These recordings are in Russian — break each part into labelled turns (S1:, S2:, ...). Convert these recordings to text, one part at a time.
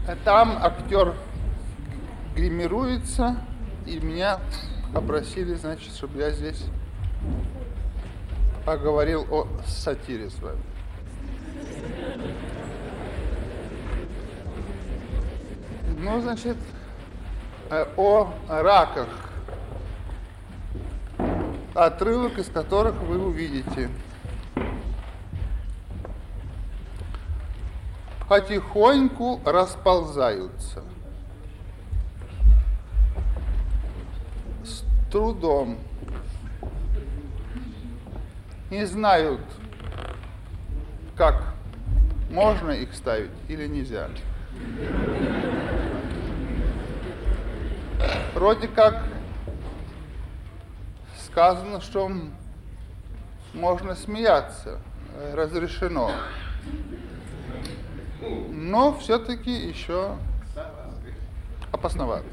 S1: Там актер гримируется, и меня попросили, значит, чтобы я здесь поговорил о сатире с вами. Ну, значит, о раках, отрывок из которых вы увидите. Потихоньку расползаются. С трудом. Не знают, как можно их ставить или нельзя. Вроде как сказано, что можно смеяться, разрешено. Но все-таки еще опасновато.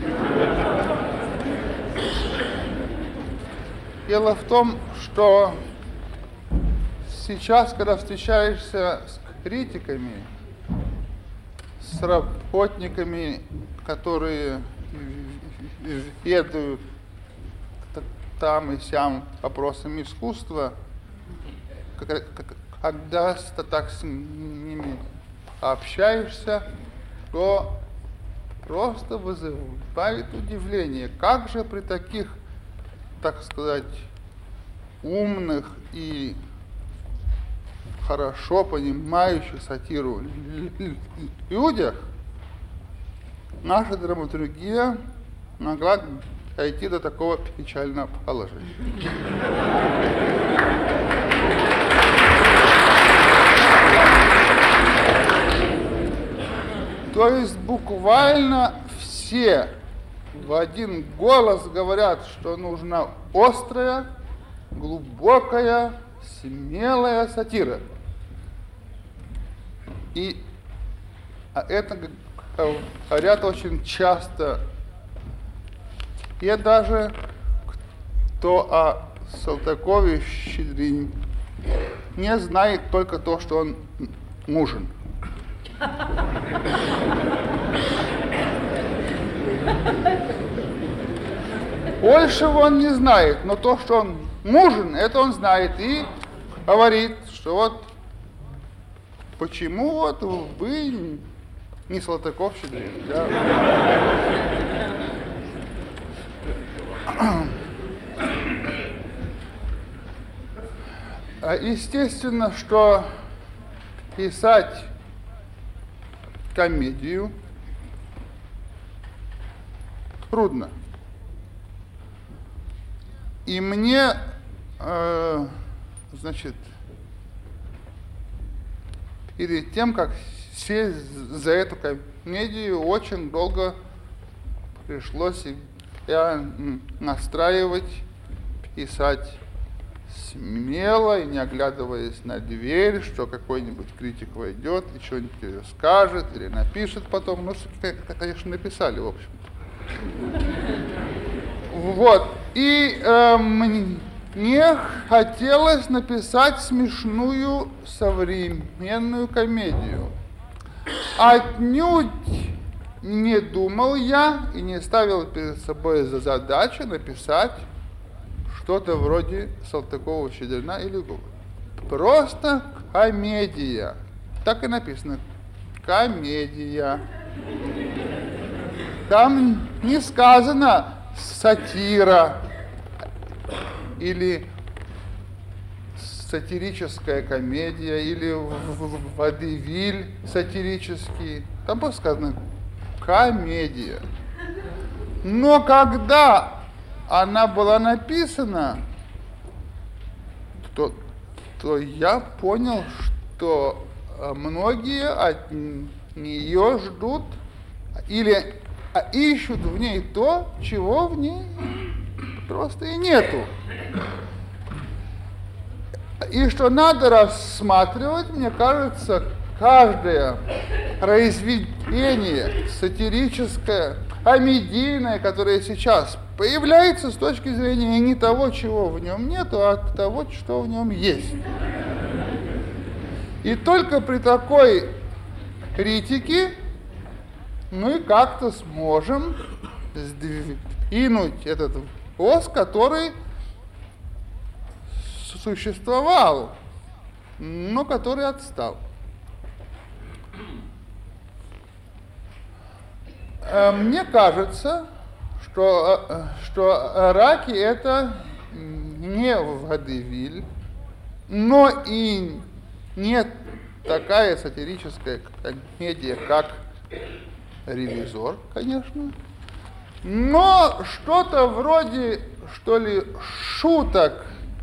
S1: Дело в том, что сейчас, когда встречаешься с критиками, с работниками, которые ведают там и сям вопросами искусства, когда так с ними общаешься, то просто вызывает удивление, как же при таких, так сказать, умных и хорошо понимающих сатиру людях наша драматургия могла дойти до такого печального положения. То есть буквально все в один голос говорят, что нужна острая, глубокая, смелая сатира. И это говорят очень часто. И даже кто о Салтыкове Щедрине не знает только то, что он нужен. Большего он не знает, но то, что он нужен, это он знает и говорит, что вот почему вот вы не Салтыков-Щедрин, да? Естественно, что писать комедию трудно. И мне, значит, перед тем, как сесть за эту комедию, очень долго пришлось себя настраивать, писать смело и не оглядываясь на дверь, что какой-нибудь критик войдет и что-нибудь скажет или напишет потом. Ну, конечно, написали, в общем-то. Вот. И мне хотелось написать смешную современную комедию. Отнюдь не думал я и не ставил перед собой за задачу написать что-то вроде Салтыкова-Щедрина или Гоголя. Просто комедия. Так и написано. Комедия. Там не сказано сатира или сатирическая комедия или водевиль сатирический. Там просто сказано комедия. Но когда она была написана, то я понял, что многие от нее ждут или ищут в ней то, чего в ней просто и нету. И что надо рассматривать, мне кажется, каждое произведение сатирическое, комедийное, которое сейчас появляется с точки зрения не того, чего в нем нету, а того, что в нем есть. И только при такой критике мы как-то сможем сдвинуть этот воз, который существовал, но который отстал. Мне кажется, что раки это не водевиль, но и не такая сатирическая комедия, как «Ревизор», конечно, но что-то вроде, что ли, шуток,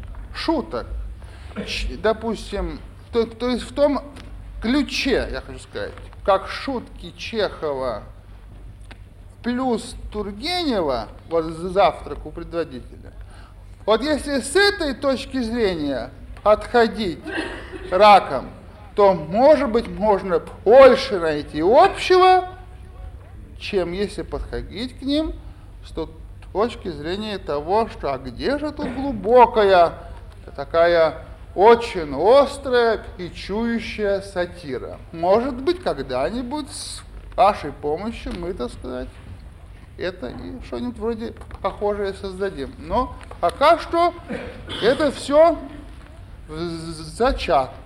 S1: допустим, то есть в том ключе, я хочу сказать, как шутки Чехова плюс Тургенева, вот «Завтрак у предводителя». Вот если с этой точки зрения подходить раком, то, может быть, можно больше найти общего, чем если подходить к ним с точки зрения того, что а где же тут глубокая, такая очень острая и чующая сатира. Может быть, когда-нибудь с вашей помощью мы, так сказать, это и что-нибудь вроде похожее создадим. Но пока что это все в зачатках.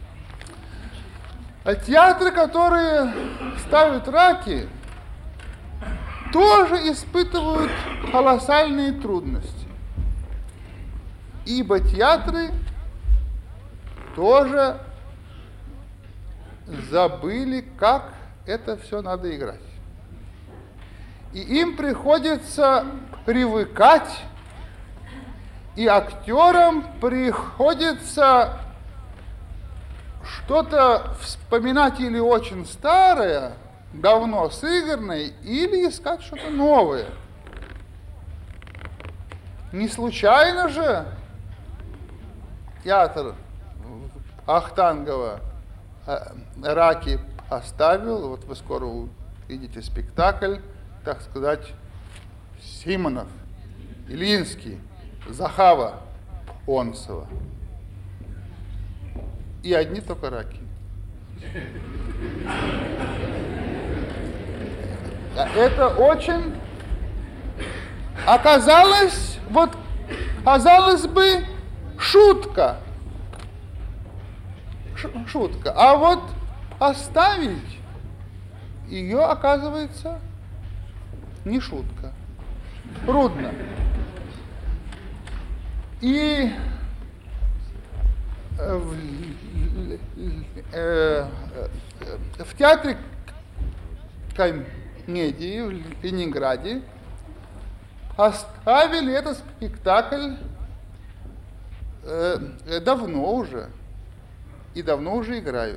S1: А театры, которые ставят раки, тоже испытывают колоссальные трудности. Ибо театры тоже забыли, как это все надо играть. И им приходится привыкать, и актерам приходится что-то вспоминать или очень старое, давно сыгранное, или искать что-то новое. Не случайно же театр Ахтангова раки оставил, вот вы скоро увидите спектакль, так сказать, Симонов, Илинский, Захава, Онцева. И одни только раки. Это очень оказалось, вот, казалось бы, шутка. Шутка. А вот оставить ее, оказывается, не шутка. Трудно. И в театре комедии в Ленинграде оставили этот спектакль давно уже. И давно уже играют.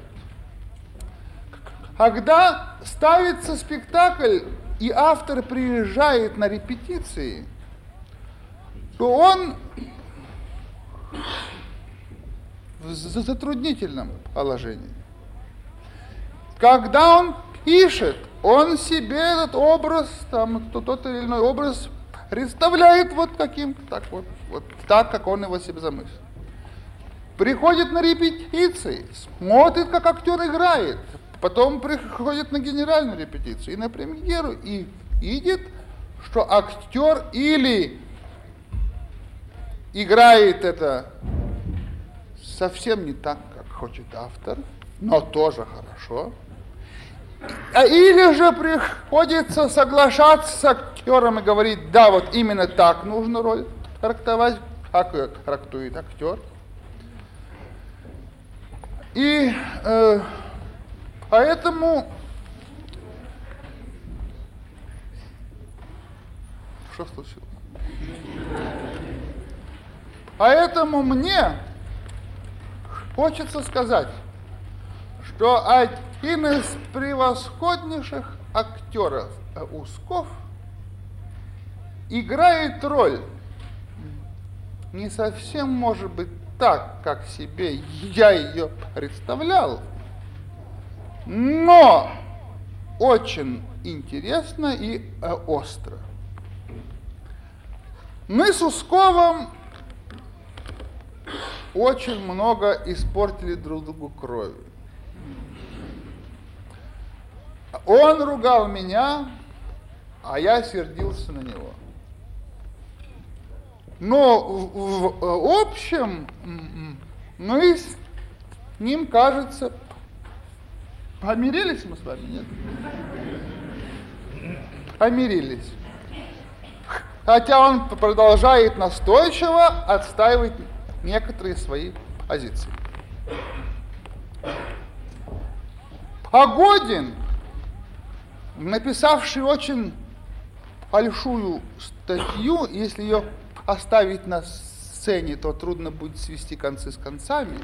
S1: Когда ставится спектакль, и автор приезжает на репетиции, то он в затруднительном положении. Когда он пишет, он себе этот образ, там, тот или иной образ представляет вот каким-то, так, как он его себе замыслил. Приходит на репетиции, смотрит, как актер играет, потом приходит на генеральную репетицию и на премьеру, и видит, что актер или играет это совсем не так, как хочет автор, но тоже хорошо, или же приходится соглашаться с актером и говорить, да, вот именно так нужно роль трактовать, как ее трактует актер. И поэтому, что случилось? Поэтому мне хочется сказать, что один из превосходнейших актеров Усков играет роль не совсем, может быть, так, как себе я ее представлял, но очень интересно и остро. Мы с Усковым очень много испортили друг другу крови. Он ругал меня, а я сердился на него. Но в общем мы с ним, кажется, помирились мы с вами, нет? Помирились. Хотя он продолжает настойчиво отстаивать некоторые свои позиции. Погодин, написавший очень большую статью, если ее оставить на сцене, то трудно будет свести концы с концами.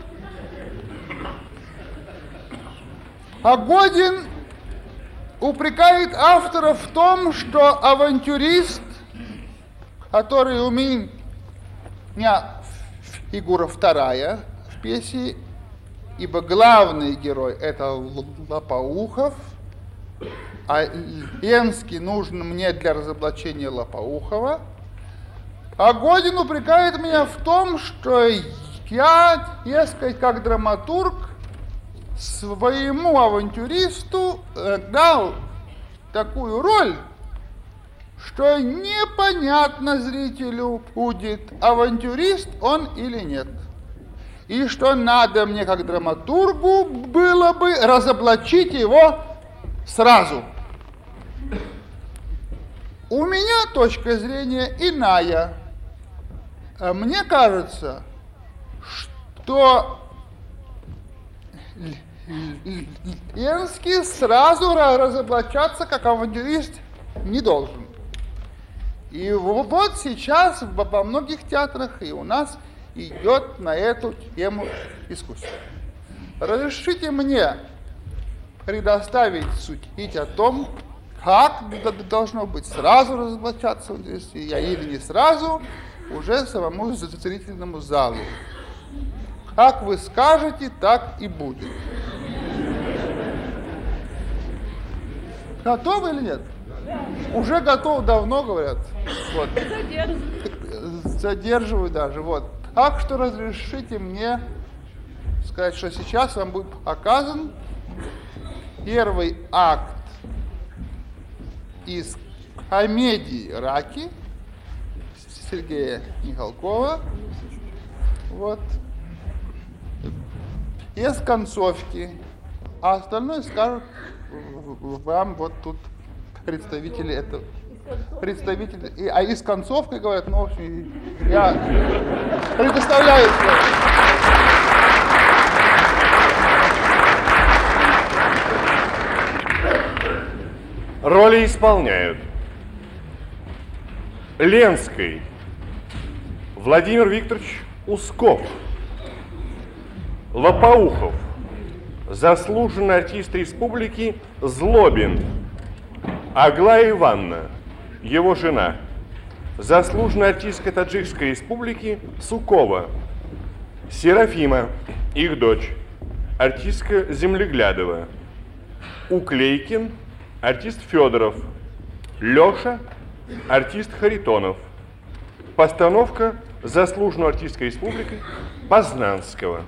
S1: Погодин упрекает автора в том, что авантюрист, который у меня фигура вторая в пьесе, ибо главный герой это Лопоухов, а Ленский нужен мне для разоблачения Лопоухова. Погодин упрекает меня в том, что я, дескать, как драматург, своему авантюристу дал такую роль, что непонятно зрителю будет, авантюрист он или нет. И что надо мне, как драматургу, было бы разоблачить его сразу. У меня точка зрения иная. Мне кажется, что Ленский сразу разоблачаться как авантюрист не должен. И вот сейчас во многих театрах и у нас идет на эту тему дискуссия. Разрешите мне предоставить судить о том, как должно быть сразу разоблачаться или не сразу, уже самому зрительному залу. Как вы скажете, так и будет. Готовы или нет? Уже готов, давно говорят. Вот. Задерживаю даже. Вот. Так что разрешите мне сказать, что сейчас вам будет показан первый акт из комедии «Раки» Сергея Михалкова. Вот. Из концовки. А остальное скажут вам вот тут представители этого. Представители. А из концовки говорят, ну, в общем, я предоставляю слово.
S2: Роли исполняют Ленский Владимир Викторович Усков, Лопоухов заслуженный артист республики Злобин, Аглая Ивановна, его жена, заслуженная артистка Таджикской республики Сукова, Серафима, их дочь, артистка Землеглядова, Уклейкин, артист Федоров, Леша, артист Харитонов. Постановка заслуженного артистской республики Познанского.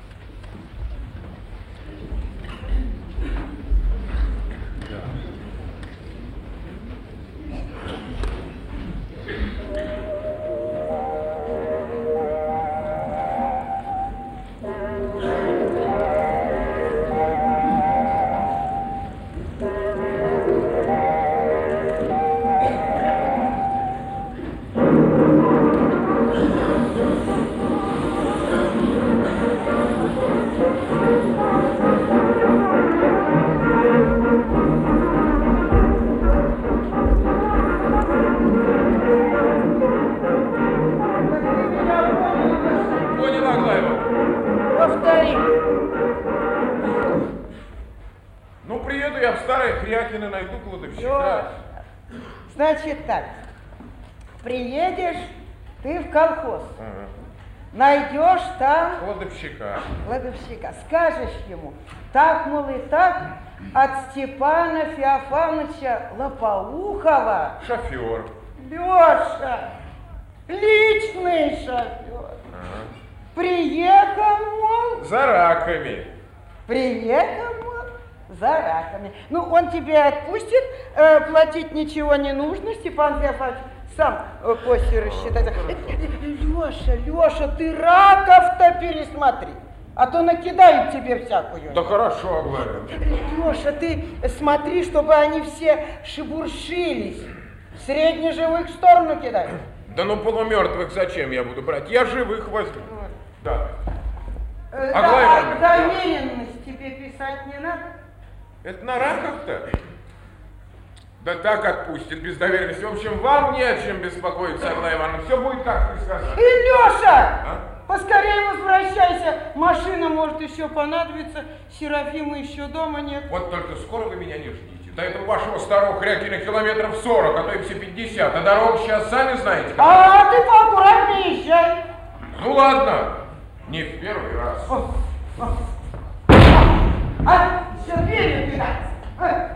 S3: Значит так, приедешь ты в колхоз, найдешь там
S2: кладовщика,
S3: скажешь ему, так, мол, и так, от Степана Феофановича Лопоухова.
S2: Шофер.
S3: Леша, личный шофер. Приехал, мол.
S2: За раками.
S3: Приехал, мол, за раками. Ну, он тебя отпустит, платить ничего не нужно, Степан Феофанович сам после рассчитает. Леша, ты раков-то пересмотри, а то накидают тебе всякую.
S4: Да хорошо, Аглая.
S3: Леша, ты смотри, чтобы они все шебуршились, среднеживых в сторону кидай.
S4: Да ну полумертвых зачем я буду брать? Я живых возьму. Да.
S3: Да, доверенность тебе писать не надо.
S4: Это на раках-то? Да так отпустит без доверенности. В общем, вам не о чем беспокоиться, Аглая Ивановна. Все будет как вы сказали.
S3: Леша! Поскорее возвращайся. Машина может еще понадобиться. Серафима еще дома нет.
S4: Вот только скоро вы меня не ждите. До этого вашего старого хрякина километров 40, а то и все 50. А дорогу сейчас сами знаете.
S3: А ты поаккуратнее езжай.
S4: Ну ладно. Не в первый раз.
S3: Все дверью кидать.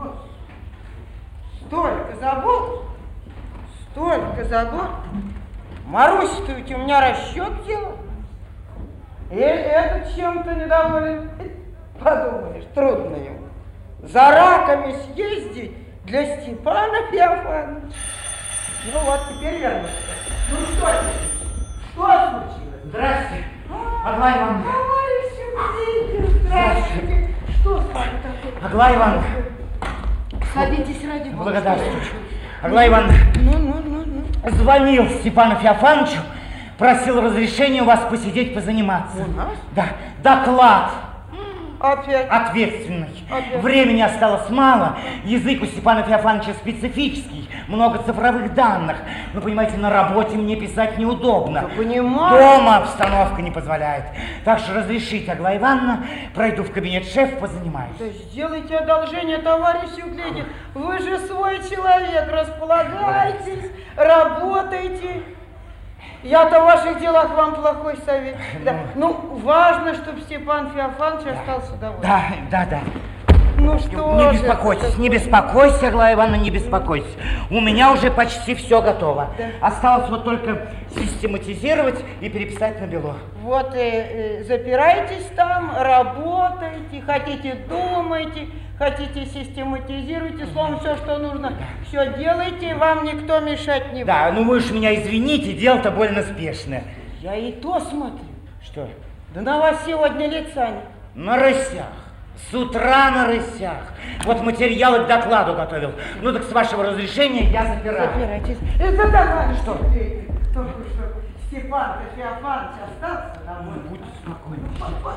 S3: Столько забот. Маруся, ты ведь у меня расчет делал. И этот чем-то недоволен. Подумаешь, трудно ему. За раками съездить для Степана Феофановича. Ну вот, теперь вернусь. Ну что случилось?
S5: Здрасте, Аглая Ивановна.
S3: Здравствуйте. Что с вами такое?
S5: Аглая Ивановна.
S3: Садитесь, ради бога.
S5: Благодарствую. Аглая Ивановна.
S3: Ну.
S5: Звонил Степану Феофановичу, просил разрешения у вас посидеть, позаниматься.
S3: У нас?
S5: Да, доклад.
S3: Опять?
S5: Ответственный.
S3: Опять?
S5: Времени осталось мало. Язык у Степана Феофановича специфический. Много цифровых данных. Вы понимаете, на работе мне писать неудобно.
S3: Я понимаю.
S5: Дома обстановка не позволяет. Так что разрешите, Аглая Ивановна, пройду в кабинет шефа, позанимаюсь.
S3: Да сделайте одолжение, товарищ Угледин. Вы же свой человек. Располагайтесь, работайте. Я-то в ваших делах вам плохой совет. Да. Ну, важно, чтобы Степан Феофанович остался доволен.
S5: Да.
S3: Ну что
S5: Не
S3: же
S5: беспокойтесь,
S3: это
S5: не беспокойся, Аглая Ивановна, не беспокойся. У меня уже почти все готово.
S3: Да.
S5: Осталось вот только систематизировать и переписать на бело.
S3: Вот запирайтесь там, работайте, хотите думайте, хотите систематизируйте, словом, все, что нужно, все делайте, вам никто мешать не будет.
S5: Да, ну вы уж меня извините, дело-то больно спешное.
S3: Я и то смотрю.
S5: Что?
S3: Да на вас сегодня лица нет.
S5: На рысях. С утра на рысях. Вот материалы к докладу готовил. Ну так с вашего разрешения я запираю.
S3: Запирайтесь. Это давай. Что? Только что Степан Феофанович остался домой.
S5: Будьте спокойны.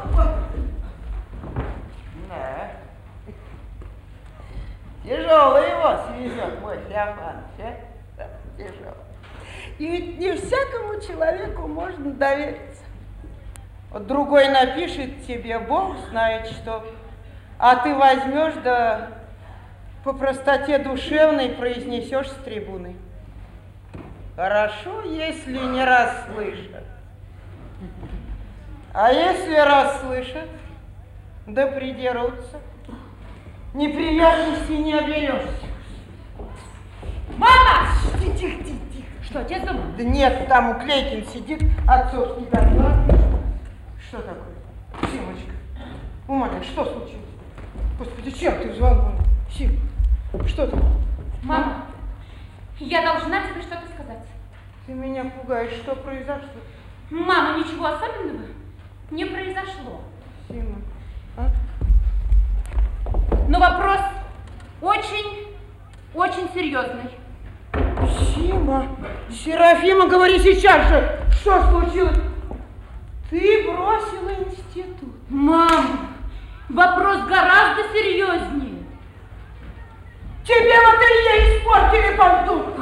S3: Да. Тяжелый его свезет мой Феофанович, а? Да, тяжелый. И ведь не всякому человеку можно довериться. Вот другой напишет тебе, Бог знает что, а ты возьмешь, да по простоте душевной произнесешь с трибуны. Хорошо, если не расслышат. А если расслышат, да придерутся, неприятностей не оберешься.
S6: Мама!
S3: Тихо.
S6: Что, отец дома?
S3: Да нет, там у Клейкин сидит, отцовский доклад. Что такое? Симочка, умоляю, что случилось? Господи, чем ты взволнована? Сим, что там?
S6: Мама, я должна тебе что-то сказать.
S3: Ты меня пугаешь, что произошло?
S6: Мама, ничего особенного не произошло.
S3: Сима, а?
S6: Но вопрос очень серьезный.
S3: Сима, Серафима, говори сейчас же, что случилось? Ты бросила институт.
S6: Мама, вопрос гораздо серьезнее.
S3: Тебе в ателье испортили пальто.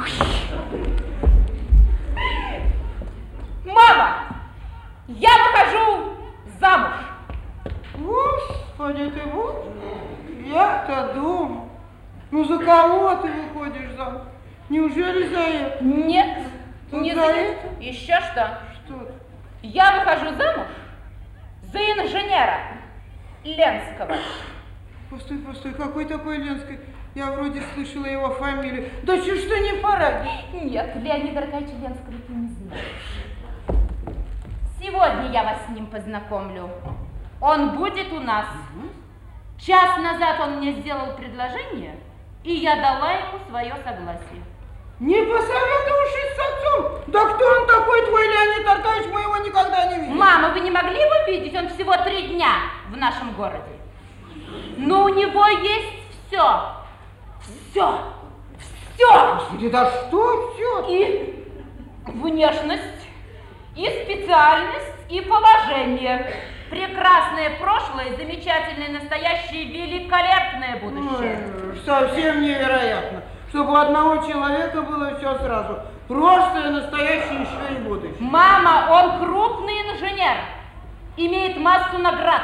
S6: Мама, я выхожу замуж.
S3: Господи ты Боже, я-то думал. Ну за кого ты выходишь замуж? Неужели за это?
S6: Нет,
S3: Тут
S6: не
S3: за
S6: за
S3: это?
S6: Еще что?
S3: Что?
S6: Я выхожу замуж за инженера Ленского.
S3: Постой, какой такой Ленский? Я вроде слышала его фамилию. Да чё ж ты не порадишь?
S6: Нет, Леонида Аркадьевича Ленского ты не знаешь. Сегодня я вас с ним познакомлю. Он будет у нас. Час назад он мне сделал предложение, и я дала ему свое согласие.
S3: Не посоветовавшись с отцом? Да кто он такой, твой Леонид Аркадьевич, мы его никогда не видели.
S6: Мама, вы не могли его видеть? Он всего 3 дня в нашем городе. Но у него есть все. Все.
S3: Господи, да что все?
S6: И внешность, и специальность, и положение. Прекрасное прошлое, замечательное настоящее, великолепное будущее.
S3: Совсем невероятно, чтобы у одного человека было все сразу. Прошлое, настоящее, еще и будущее.
S6: Мама, он крупный инженер, имеет массу наград.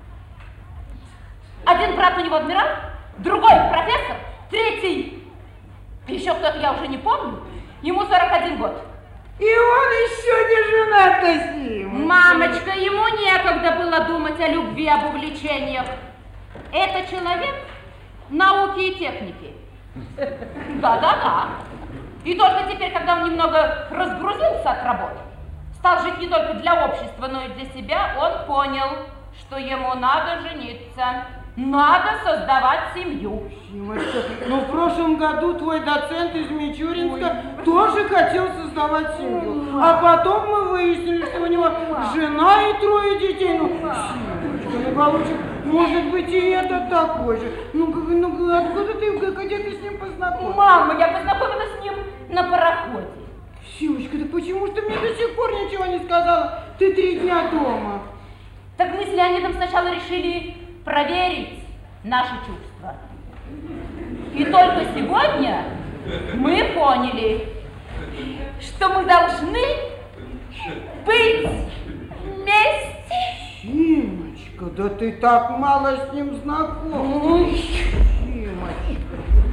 S6: Один брат у него адмирал, другой профессор, третий, еще кто-то, я уже не помню, ему 41 год.
S3: И он еще не женат с ним.
S6: Мамочка, ему некогда было думать о любви, об увлечениях. Это человек науки и техники. Да. И только теперь, когда он немного разгрузился от работы, стал жить не только для общества, но и для себя, он понял, что ему надо жениться. Надо создавать семью.
S3: Симочка, ну в прошлом году твой доцент из Мичуринска тоже хотел создавать семью. А потом мы выяснили, что у него жена и 3 детей. Ну, Симочка, ну, голубчик, может быть и это такой же. Ну, откуда ты, где ты с ним познакомилась?
S6: Мама, я познакомилась с ним на пароходе.
S3: Симочка, да почему ж ты мне до сих пор ничего не сказала? Ты 3 дня дома.
S6: Так мы с Леонидом сначала решили проверить наши чувства. И только сегодня мы поняли, что мы должны быть вместе.
S3: Симочка, да ты так мало с ним знакома. Симочка.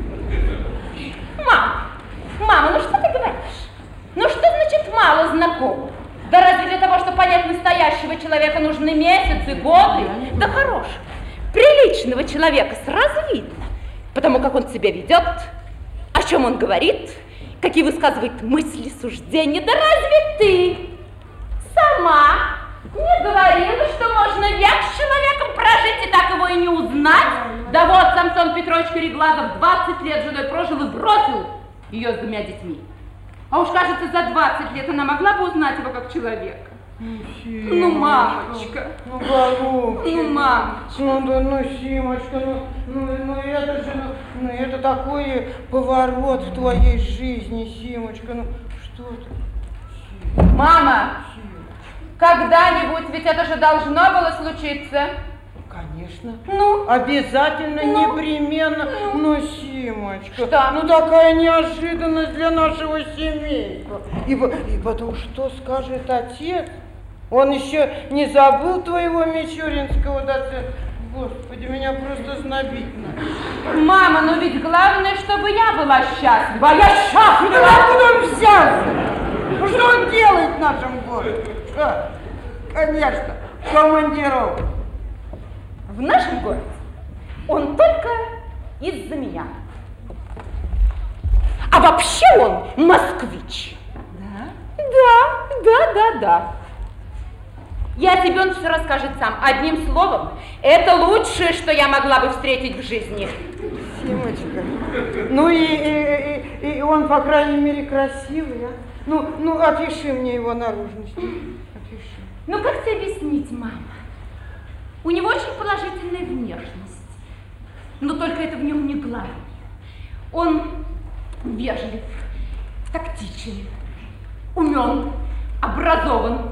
S6: Мама, ну что ты говоришь? Ну что значит мало знакомых? Да разве для того, чтобы понять настоящего человека, нужны месяцы, годы? Да хорошего, приличного человека сразу видно, потому как он себя ведет, о чем он говорит, какие высказывает мысли, суждения. Да разве ты сама не говорила, что можно век с человеком прожить и так его и не узнать? Да вот Самсон Петрович Кореглазов 20 лет женой прожил и бросил ее с 2 детьми. А уж, кажется, за 20 лет она могла бы узнать его как человека. Ну, мамочка.
S3: Ну, голубчик.
S6: Ну, мамочка.
S3: Ну, Симочка, ну, это же, ну, это такой поворот в твоей жизни, Симочка, ну, что ты?
S6: Мама, когда-нибудь ведь это же должно было случиться.
S3: Конечно.
S6: Ну?
S3: Обязательно, непременно. Ну, Симочка.
S6: Что?
S3: Ну, такая неожиданность для нашего семейства. И потом, что скажет отец? Он еще не забыл твоего мичуринского доцента. Господи, меня просто знобить надо.
S6: Мама, но ведь главное, чтобы я была счастлива. А я счастлива!
S3: Да откуда он взялся? Что он делает в нашем городе? Что? Конечно, командировка.
S6: В нашем городе он только из-за меня. А вообще он москвич. Да? Да. Я тебе он все расскажет сам. Одним словом, это лучшее, что я могла бы встретить в жизни.
S3: Симочка, ну и он, по крайней мере, красивый, а? Ну, опиши мне его наружность. Опиши.
S6: Ну, как тебе объяснить, мама? У него очень положительная внешность, но только это в нем не главное. Он вежлив, тактичен, умен, образован.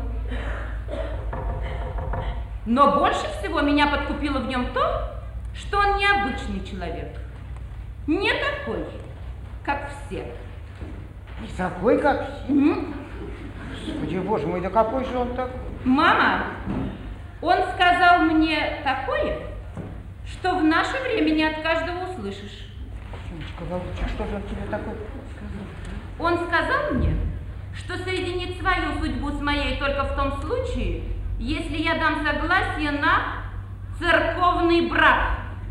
S6: Но больше всего меня подкупило в нем то, что он необычный человек. Не такой, как все.
S3: Не такой, как все? Господи, боже мой, да какой же он такой?
S6: Мама, он сказал мне такое, что в наше время не от каждого услышишь.
S3: Симочка, голубчик, что же он тебе такое сказал?
S6: Он сказал мне, что соединит свою судьбу с моей только в том случае, если я дам согласие на церковный брак.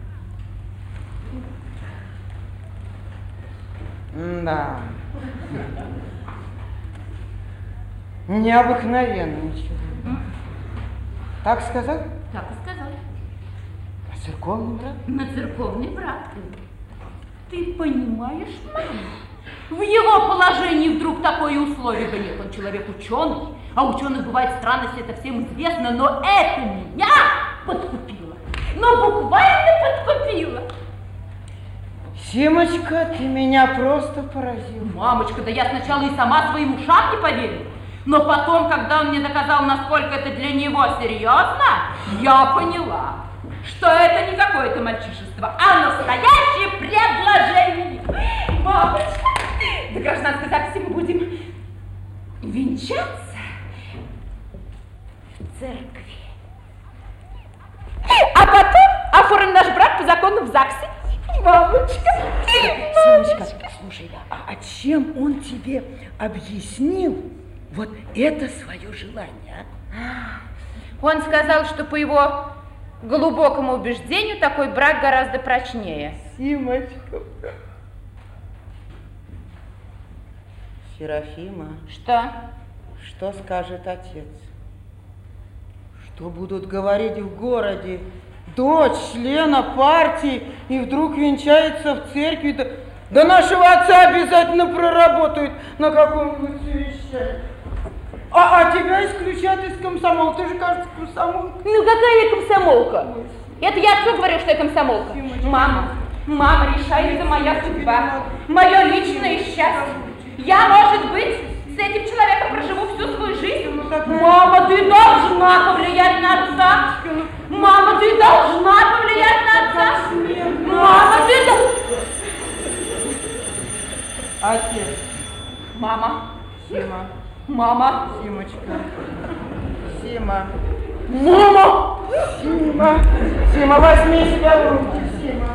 S3: Да. Необыкновенный человек. Так сказал?
S6: Так и сказал.
S3: церковный брак?
S6: На церковный брак. Ты понимаешь, мама? В его положении вдруг такое условие, да нет, он человек ученый, а ученых бывает странности, это всем известно, но это меня подкупило, но буквально подкупило.
S3: Симочка, ты меня просто поразила.
S6: Мамочка, да я сначала и сама своим ушам не поверила, но потом, когда он мне доказал, насколько это для него серьезно, я поняла, что это не какое-то мальчишество, а настоящее предложение. Мамочка, до гражданской записи мы будем венчаться в церкви. А потом оформим наш брак по закону в ЗАГСе. Мамочка.
S3: Симочка, слушай, а чем он тебе объяснил вот это свое желание, а?
S6: Он сказал, что по его глубокому убеждению такой брак гораздо прочнее.
S3: Симочка. Серафима.
S6: Что?
S3: Что скажет отец? Что будут говорить в городе? Дочь члена партии и вдруг венчается в церкви. Да нашего отца обязательно проработают на каком-нибудь совещании. А тебя исключат из комсомола. Ты же, кажется, комсомолка.
S6: Ну какая я комсомолка? Это я отцу говорю, что я комсомолка. Мама, решается моя судьба, мое личное счастье. Я, может быть, с этим человеком проживу всю свою жизнь. Мама, ты должна повлиять на отца. Мама, ты должна повлиять на отца. Мама, ты должна...
S3: Отец.
S6: Мама.
S3: Сима.
S6: Мама.
S3: Симочка. Сима.
S6: Мама.
S3: Сима. Сима, возьми себя в руки, Сима.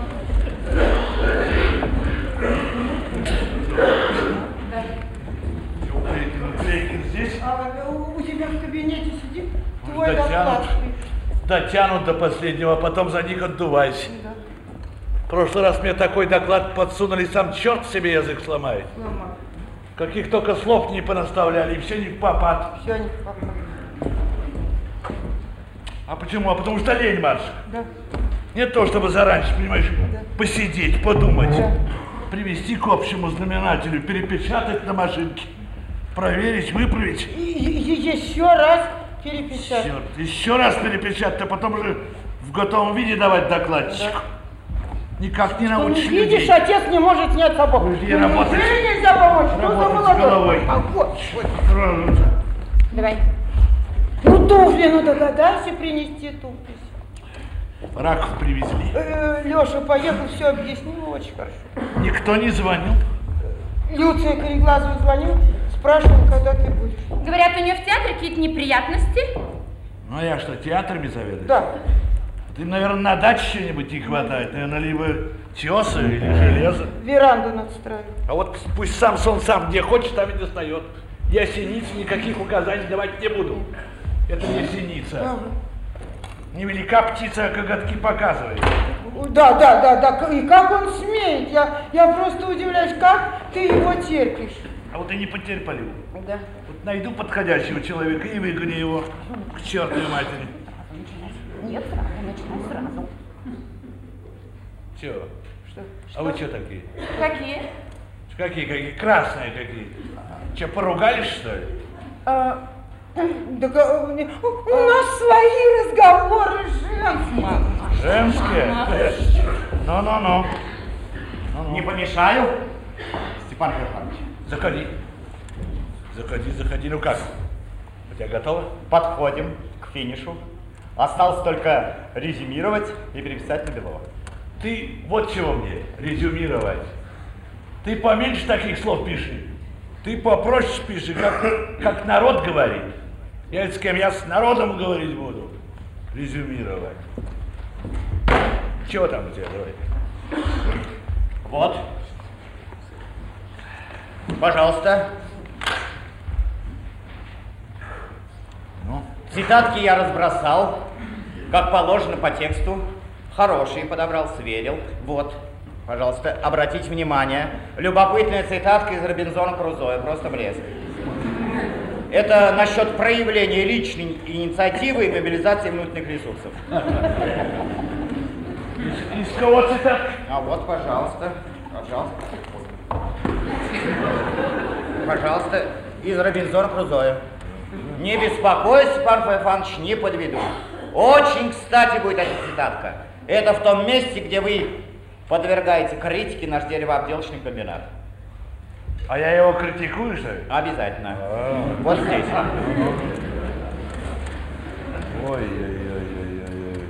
S7: Клейкин здесь?
S3: У тебя в кабинете сидит твой доклад.
S7: Дотянут до последнего, а потом за них отдувайся.
S3: Да.
S7: В прошлый раз мне такой доклад подсунули, сам черт себе язык сломает.
S3: Сломай.
S7: Каких только слов не понаставляли, и все не в попад.
S3: Все не в попад.
S7: А почему? А потому что лень, Маша.
S3: Да.
S7: Не то, чтобы заранее, понимаешь,
S3: Да.
S7: посидеть, подумать,
S3: Да.
S7: привести к общему знаменателю, перепечатать на машинке, проверить, выправить.
S3: Еще раз перепечатать.
S7: Черт, еще раз перепечатать, а потом уже в готовом виде давать докладчику.
S3: Да.
S7: Никак не
S3: Ты
S7: научишь
S3: не видишь,
S7: людей.
S3: отец не может снять сапог.
S7: Где работать?
S3: Неужели нельзя помочь? Что за
S7: Работать с
S3: молодой?
S7: головой.
S3: А вот.
S7: Сразу же.
S6: Давай.
S3: Ну туфли, ну догадайся принести туфли.
S7: Раков привезли.
S3: Леша поехал, все объяснил очень хорошо.
S7: Никто не звонил.
S3: Люция Кореглазова звонил, спрашивал, когда ты будешь.
S6: Говорят, у нее в театре какие-то неприятности.
S7: Ну а я что, театрами заведую?
S3: Да.
S7: Ты, наверное, на даче что-нибудь не хватает. Наверное, либо теса или железа.
S3: Веранду надстраивать.
S7: А вот пусть Самсон сам где хочет, там и достает. Я синице никаких указаний давать не буду. Это не синица.
S3: Ага.
S7: Невелика птица, а коготки показывает.
S3: Да. И как он смеет? Я просто удивляюсь, как ты его терпишь.
S7: А вот и не потерпали.
S3: Да.
S7: Вот найду подходящего человека и выгоню его к чертовой матери.
S6: Нет, начинай сразу.
S7: Чего?
S3: Что?
S7: А вы что такие?
S6: Какие?
S7: Какие? Красные какие. Че, поругались, что ли?
S3: У нас свои разговоры женские.
S7: Женские? Ну.
S8: Не помешаю, Степан Феофанович?
S7: Заходи. Ну как? У тебя готово?
S8: Подходим к финишу. Осталось только резюмировать и переписать на бело.
S7: Ты вот чего мне резюмировать. Ты поменьше таких слов пиши. Ты попроще пиши, как народ говорит. Я с кем? Я с народом говорить буду. Резюмировать. Чего там у тебя, давай?
S8: Вот. Пожалуйста.
S7: Ну?
S8: Цитатки я разбросал, как положено по тексту. Хорошие подобрал, сверил. Вот. Пожалуйста, обратите внимание. Любопытная цитатка из Робинзона Крузо. Просто блеск. Это насчет проявления личной инициативы и мобилизации внутренних ресурсов.
S7: кого цитатка?
S8: А вот, пожалуйста, пожалуйста. Пожалуйста, из Робинзона Крузоя. Не беспокойся, Пан Феофанович, не подведу. Очень кстати будет эта цитатка. Это в том месте, где вы подвергаете критике наш деревообделочный комбинат.
S7: А я его критикую, что ли?
S8: Обязательно. Вот здесь.
S7: Ой-ой-ой-ой-ой.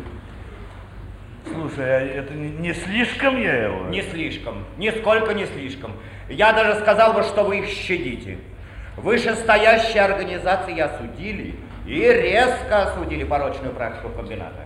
S7: Слушай, а это не слишком я его?
S8: Не слишком. Нисколько не слишком. Я даже сказал бы, что вы их щадите. Вышестоящие организации осудили и резко осудили порочную практику комбината.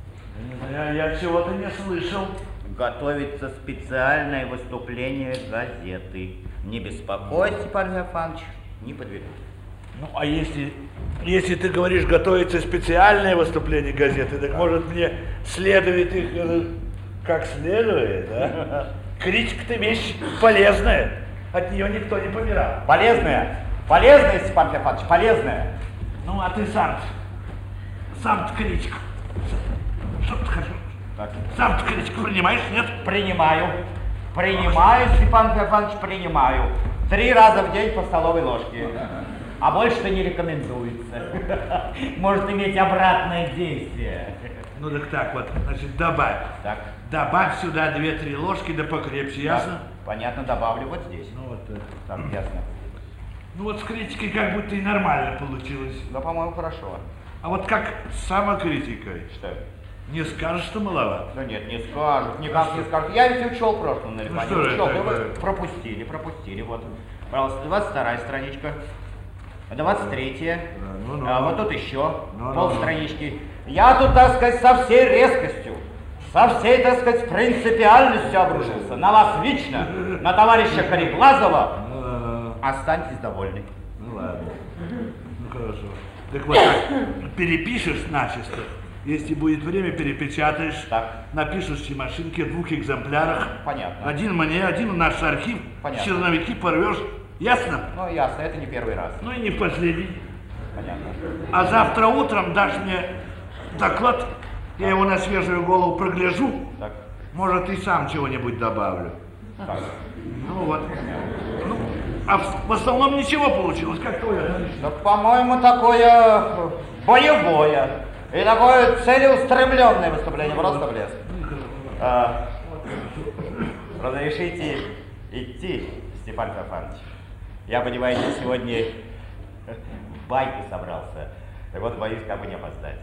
S7: Я чего-то не слышал.
S8: Готовится специальное выступление газеты. Не беспокойся, Пан Феофанович, не подведу.
S7: Ну, а если ты говоришь, готовится специальное выступление газеты, так может мне следует их как следует, да? Критика-то вещь полезная, от нее никто не помирал.
S8: Полезная? Полезная, Степан Феофанович, полезная.
S7: Ну, а ты сам-то критику. Что ты хочу? Сам-то критику принимаешь, нет?
S8: Принимаю. Принимаю, Степан Феофанович, принимаю. 3 раза в день по столовой ложке. А больше-то не рекомендуется. Может иметь обратное действие.
S7: Ну так вот, значит, добавь.
S8: Так.
S7: Добавь сюда 2-3 ложки, да покрепче, ясно?
S8: Так, понятно, добавлю вот здесь.
S7: Ну вот
S8: так, ясно.
S7: Ну вот с критикой как будто и нормально получилось.
S8: Да, по-моему, хорошо.
S7: А вот как с самокритикой?
S8: Что?
S7: Не скажешь, что маловато?
S8: Ну нет, не скажут, никак не скажут. Я ведь учел в прошлом налипание.
S7: Ну что
S8: учел,
S7: это?
S8: Пропустили, вот. Пожалуйста, 22-я страничка. 23-я.
S7: Ну.
S8: А вот тут еще полстранички. Я тут, так сказать, со всей резкостью, со всей, так сказать, принципиальностью обрушился. На вас лично, на товарища Кореглазова. Останьтесь довольны.
S7: Ну ладно. Ну хорошо. Так вот так, перепишешь начисто. Если будет время, перепечатаешь.
S8: Так.
S7: Напишешь в машинке в 2 экземплярах.
S8: Понятно.
S7: Один мне, один в наш архив.
S8: Понятно.
S7: Черновики порвешь. Ясно?
S8: Ну ясно, это не первый раз.
S7: Ну и не в последний.
S8: Понятно.
S7: А завтра утром дашь мне доклад, я его на свежую голову прогляжу.
S8: Так.
S7: Может, и сам чего-нибудь добавлю.
S8: Так.
S7: Ну вот. Ну, а в основном ничего получилось, как твое?
S8: Так, по-моему, такое боевое и такое целеустремленное выступление, просто блеск. Разрешите идти, Степан Феофанович? Я, понимаете, сегодня в байку собрался. Так вот, боюсь, как бы не опоздать.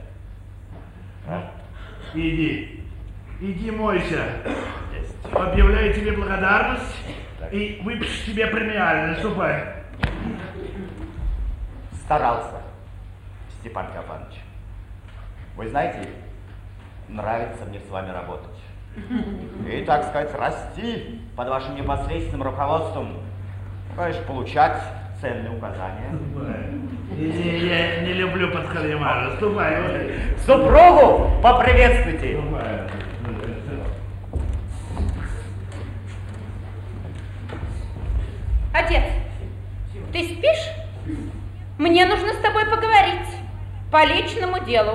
S7: Иди мойся.
S8: Есть.
S7: Объявляю тебе благодарность
S8: Так.
S7: и выпишу тебе премиальное. Ступай.
S8: Старался, Степан Феофанович. Вы знаете, нравится мне с вами работать. И, так сказать, расти под вашим непосредственным руководством. Конечно, получать ценные указания.
S7: Я не люблю подхалимажа. Ступай.
S8: Супругу поприветствуйте.
S7: Ступай.
S6: Отец, ты спишь? Мне нужно с тобой поговорить по личному делу.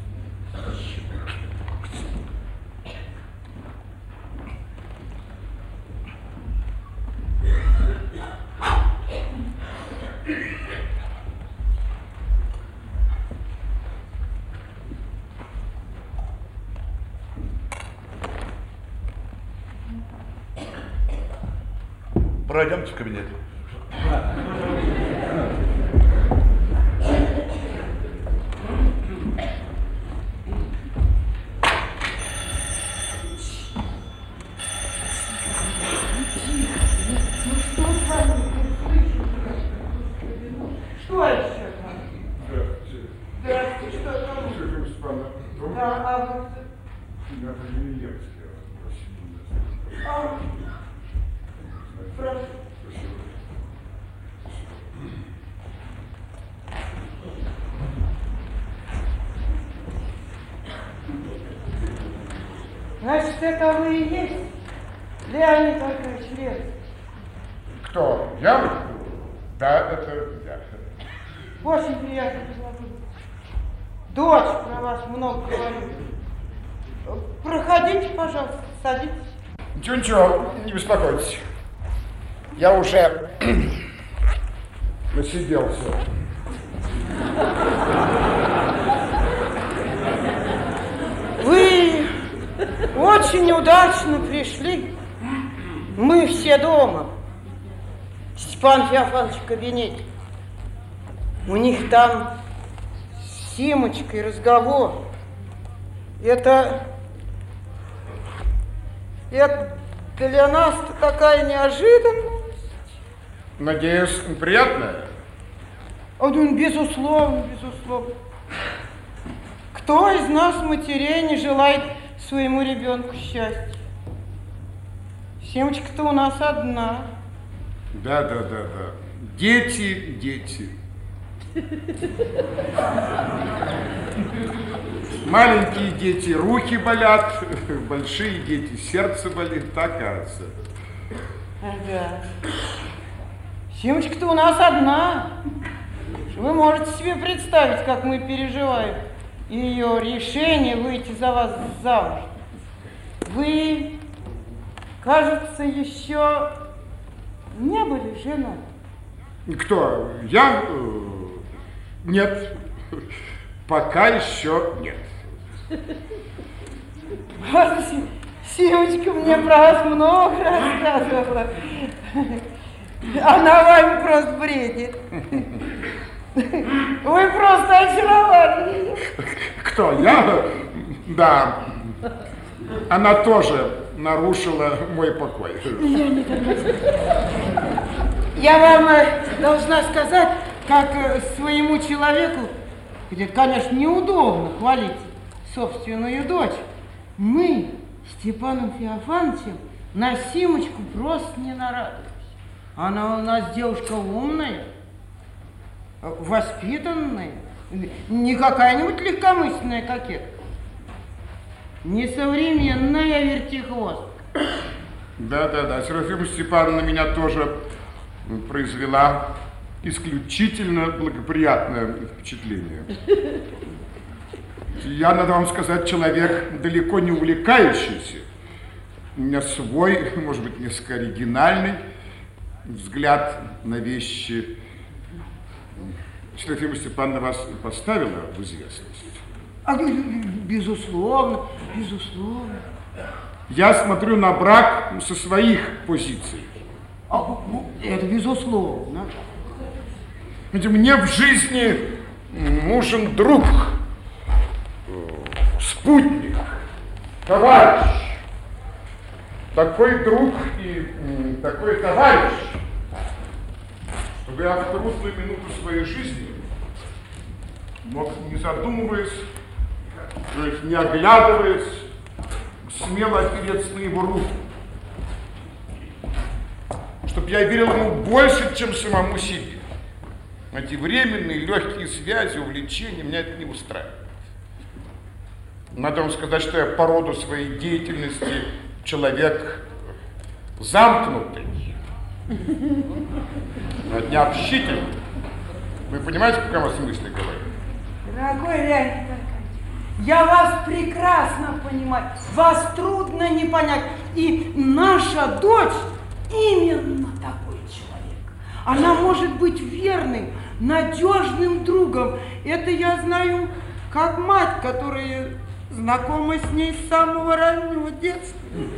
S7: Пройдемте в кабинет.
S3: Что еще там? Здравствуйте, что там? Да, а вот... Прошу. Значит, это вы и есть Леонид Аркадьевич Лев?
S4: Кто? Я? Да, это я.
S3: Очень приятно познакомиться. Дочь про вас много говорит. Проходите, пожалуйста, садитесь.
S9: Ничего, не беспокойтесь. Я уже насиделся.
S3: Вы очень удачно пришли. Мы все дома. Степан Феофанович в кабинете. У них там с Симочкой разговор. Это для нас-то такая неожиданность.
S9: Надеюсь, приятная?
S3: Безусловно, безусловно. Кто из нас, матерей, не желает своему ребенку счастья? Симочка-то у нас одна.
S9: Да. Дети. Маленькие дети, руки болят, большие дети, сердце болит, так кажется.
S3: Ага. Симочка-то у нас одна. Вы можете себе представить, как мы переживаем ее решение выйти за вас замуж. Вы, кажется, еще не были женаты.
S9: Кто? Я? Нет. Пока еще нет.
S3: Симочка мне про вас много рассказывала. Она вами просто бредит. Вы просто очаровали ее.
S9: Кто? Я? Да. Она тоже нарушила мой покой.
S3: Я вам должна сказать, как своему человеку, где, конечно, неудобно хвалить собственную дочь, мы с Степаном Феофановичем на Симочку просто не нарадовались. Она у нас девушка умная, воспитанная, не какая-нибудь легкомысленная кокетка, не современная вертихвостка.
S9: Да. Серафима Степановна меня тоже произвела исключительно благоприятное впечатление. Я, надо вам сказать, человек далеко не увлекающийся. У меня свой, может быть, несколько оригинальный взгляд на вещи. Серафима Степановна вас поставила в известность?
S3: Безусловно.
S9: Я смотрю на брак со своих позиций.
S3: Это безусловно.
S9: Мне в жизни нужен друг, спутник, товарищ. Такой друг и такой товарищ, чтобы я в трудную минуту своей жизни мог, не задумываясь, то есть не оглядываясь, смело опереться на его руку. Чтобы я верил ему больше, чем самому себе. Эти временные легкие связи, увлечения, меня это не устраивает. Надо вам сказать, что я по роду своей деятельности человек замкнутый, необщительный. Вы понимаете, какая у вас мысли говорит?
S3: Дорогой Леонид Аркадьевич, я вас прекрасно понимаю. Вас трудно не понять. И наша дочь именно такой человек. Она может быть верным, надежным другом. Это я знаю как мать, которая знакома с ней с самого раннего детства,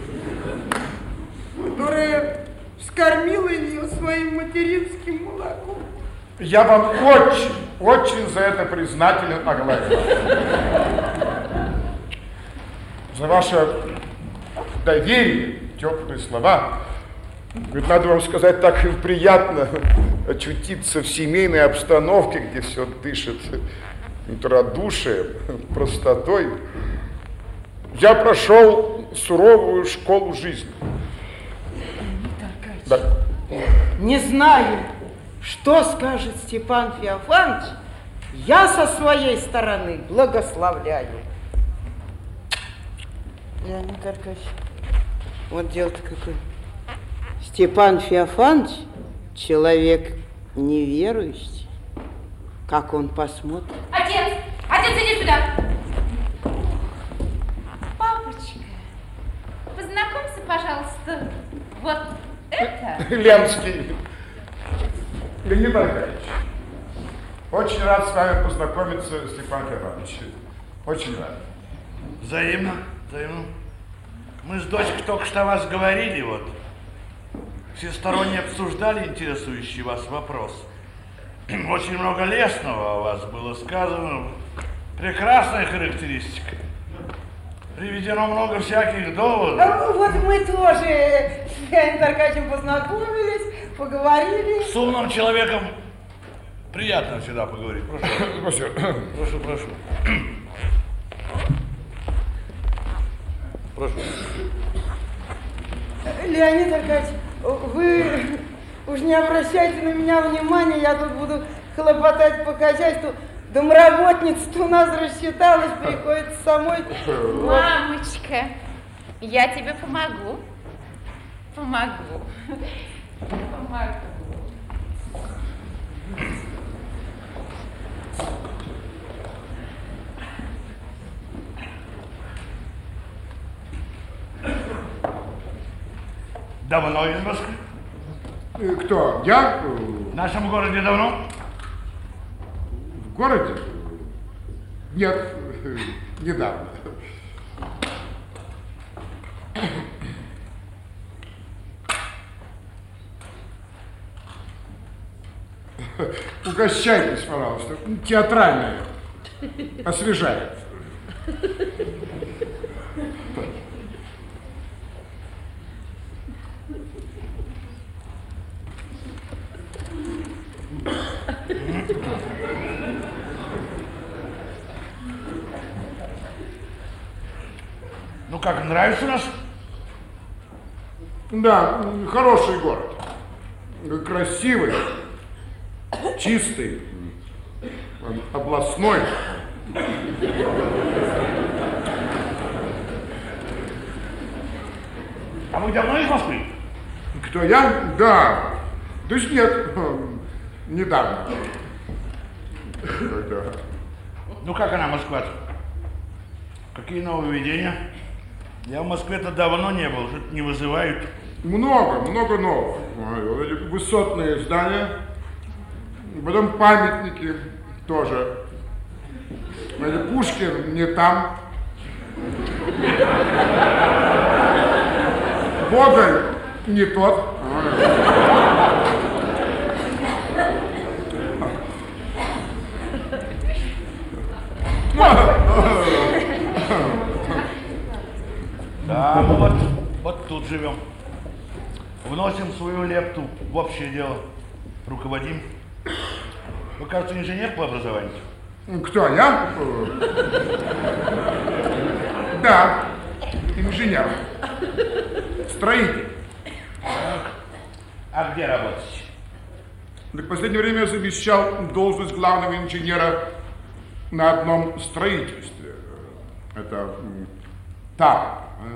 S3: которая вскормила ее своим материнским молоком.
S9: Я вам очень за это признателен, Аглая. За ваше доверие, теплые слова. Ведь надо вам сказать, так приятно очутиться в семейной обстановке, где все дышит радушием, простотой. Я прошел суровую школу жизни.
S3: Да. Не знаю, что скажет Степан Феофанович, я со своей стороны благословляю. Леонид Аркадьевич, вот дело-то какое. Степан Феофанович человек неверующий. Как он посмотрит?
S6: Отец, иди сюда. Папочка, вы знаете, пожалуйста, вот это.
S9: Ленский. Леонид Аркадьевич, очень рад с вами познакомиться, Степан Иванович. Очень рад.
S7: Взаимно, взаимно. Мы с дочкой только что о вас говорили, вот. Всесторонне обсуждали интересующий вас вопрос. Очень много лестного о вас было сказано. Прекрасная характеристика. Приведено много всяких доводов.
S3: Вот мы тоже с Леонидом Аркадьевичем познакомились, поговорили.
S7: С умным человеком приятно всегда поговорить. Прошу. Прошу. Прошу.
S3: Леонид Аркадьевич, вы уж не обращайте на меня внимания, я тут буду хлопотать по хозяйству. Домработница-то у нас рассчиталась, приходится самой.
S6: Мамочка, я тебе помогу. Помогу.
S7: Давно из Москвы?
S9: Кто? Я?
S7: В нашем городе давно?
S9: В городе? Нет, недавно. Угощайтесь, пожалуйста. Театральное. Освежает.
S7: Ну как, нравится нас?
S9: Да, хороший город. Красивый, чистый, областной.
S7: А вы давно из Москвы?
S9: Кто, я? Да. То есть нет, недавно. Да.
S7: Ну как она, Москва-то? Какие нововведения? Я в Москве-то давно не был, что-то не вызывают.
S9: Много нового. Высотные здания, потом памятники тоже. Пушкин не там. Гоголь не тот.
S7: Да, мы вот тут живем. Вносим свою лепту в общее дело. Руководим. Вы, кажется, инженер по образованию?
S9: Кто, я? Да, инженер. Строитель.
S7: А где работаете?
S9: В последнее время я замещал должность главного инженера на одном строительстве. Это там.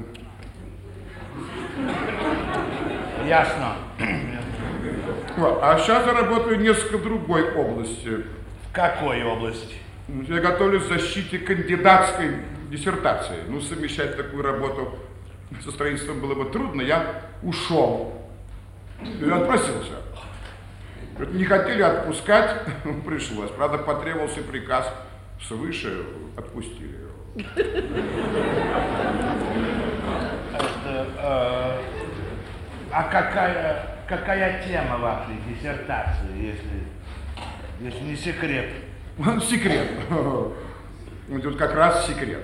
S7: Ясно.
S9: Вот. А сейчас я работаю в несколько другой области.
S7: В какой области?
S9: Я готовлюсь к защите кандидатской диссертации. Ну, совмещать такую работу со строительством было бы трудно. Я ушел. Я отпросился. Не хотели отпускать, пришлось. Правда, потребовался приказ свыше, отпустили.
S7: А какая тема вашей диссертации, если не секрет?
S9: Секрет. Тут как раз секрет.